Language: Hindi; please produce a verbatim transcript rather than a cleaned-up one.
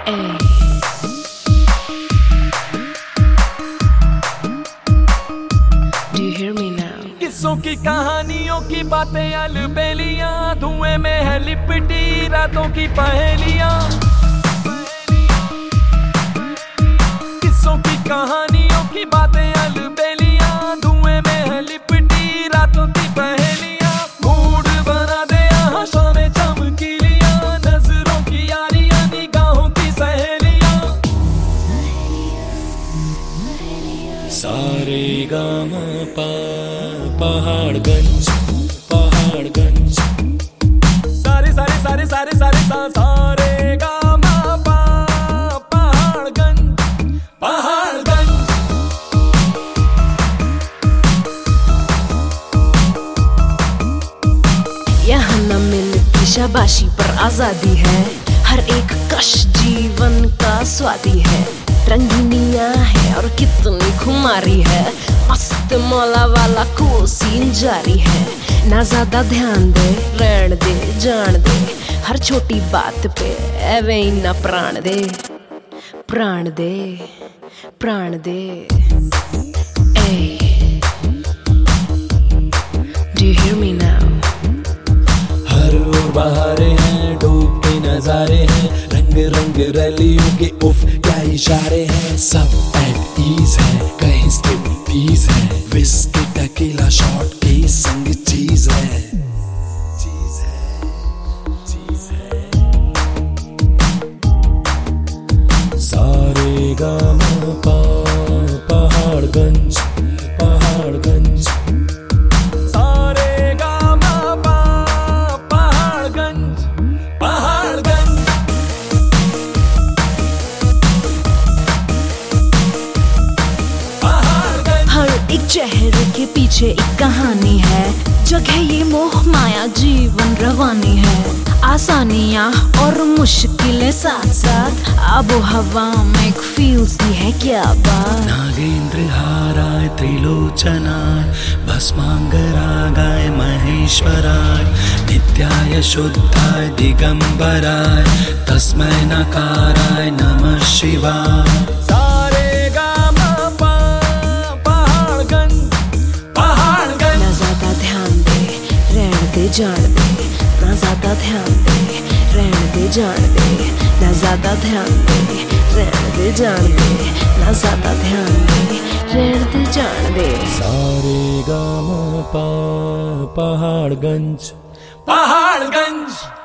Do you hear me now? किस्सों की कहानियों की बातें अलबेलियां, धुएं में है लिपटी रातों की पहेलियां। किस्सों की कहानियों की बातें अलबेलियां, धुएं में है लिपटी रातों की पहेलियां। मूड बना दे यहाँ शामें चमकीलियां, नजरों की यारियां, निगाहों की सहेलियां। सारे गामा पा पहाड़गंज पहाड़गंज सारे सारे सारे सारे सारे सा सारे गामा पा पहाड़गंज पहाड़गंज। यहाँ न मिलती शाबाशी पर आजादी है, हर एक कश जीवन का स्वादी है। रंगीनियाँ है और कितनी खुमारी है, मस्त मौला वाला को सीन जारी है। ना ज्यादा ध्यान दे, रहन दे, जान दे, हर छोटी बात पे एवे ही ना प्राण दे, प्राण दे, प्राण दे। Ay. Do you hear me now? हर ओर बहारे हैं, डूबते नजारे हैं, रंग रंग रलियों के उफ क्या इशारे हैं। सब एट ईज है, कहीं स्ट्रिप पीस है, विस्की टकीला शॉट के संग चीज है, चीज है, चीज है। सारे गामा पा पहाड़गंज पहाड़गंज सारे गामा पा पहाड़गंज पहाड़गंज। हर एक चेहरे के पीछे एक कहानी है, जगह ये मोह माया जीवन रवानी है। आसानियाँ और मुश्किलें साथ साथ, आबो हवा में एक फील सी है क्या बात। नागेंद्र हाराय त्रिलोचनाय, भस्मांगरागाय महेश्वराय, नित्याय शुद्धाय दिगंबराय, तस्मै नकाराय नमः शिवाय। सारे गामा पा पहाड़गंज पहाड़गंज। ना ज्यादा ध्यान दे, रहन दे, जान दे, ना ज्यादा ध्यान दे, रहन दे, जान दे, ना ज्यादा ध्यान दे, रहन दे, जान दे, ना ज्यादा ध्यान दे, रहन दे, जान दे। सारे गामा पा पहाड़गंज पहाड़गंज।